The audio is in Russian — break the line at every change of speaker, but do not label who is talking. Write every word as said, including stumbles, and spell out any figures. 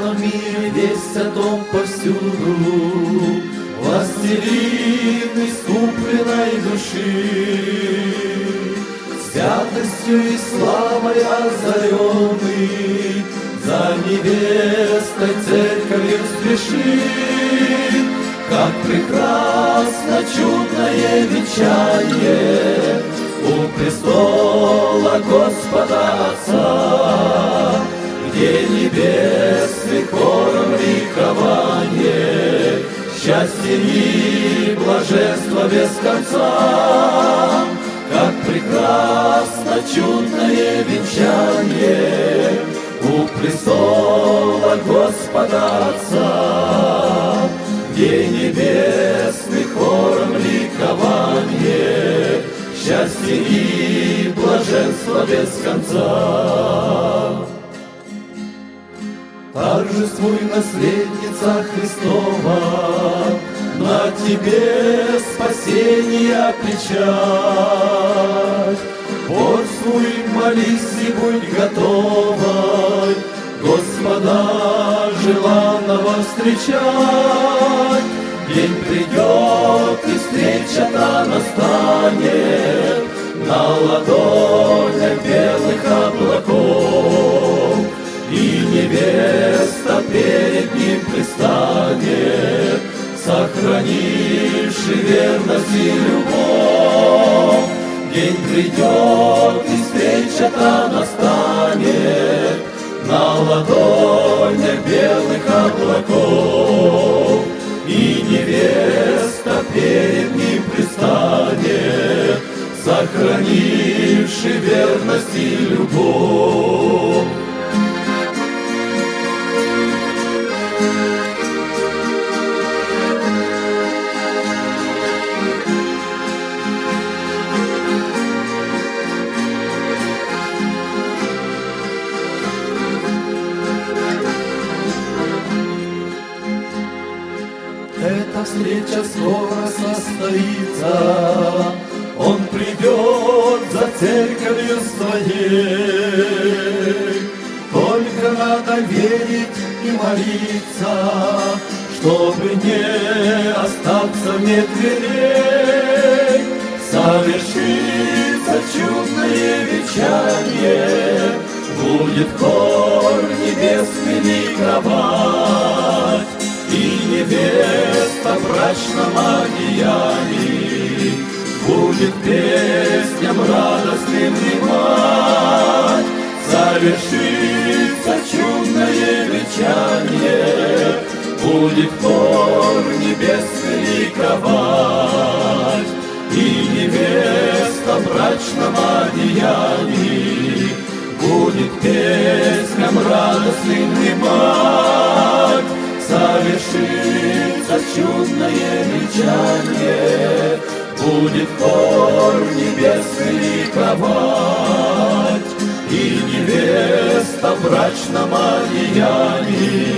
в мире весть о том повсюду, властелин искупленной души, святостью и славой озаренный, за невестой церковью спешит. Как прекрасно чудное венчание у престола Господа Отца, где небесный хором ликование, счастье и блаженство без конца. Как прекрасно чудное венчание у престола Господа Отца, где небесный хором ликование, счастье и блаженство без конца. Торжествуй, наследница Христова, на тебе спасения печать. Борствуй, молись и будь готовой Господа желанного встречать. День придет, и встреча-то настанет на ладонях белых облаков, и невеста перед ним предстанет, сохранивший верность и любовь. День придет, и встреча-то настанет на ладонях белых облаков, и невеста перед ним предстанет, сохранивший верность и любовь. Эта встреча скоро состоится, Он придет за церковью своей. Только надо верить и молиться, чтобы не остаться вне дверей. Совершится чудное венчание, будет хор небесный ликовать, и невеста в брачном одеянии будет песням радостным внимать. Совершится чудное венчание, будет хор небесный ликовать, и невеста в брачном одеянии будет песням радостным внимать. Совершится чудное венчание, будет хор небесный ликовать, и невеста в брачном одеянии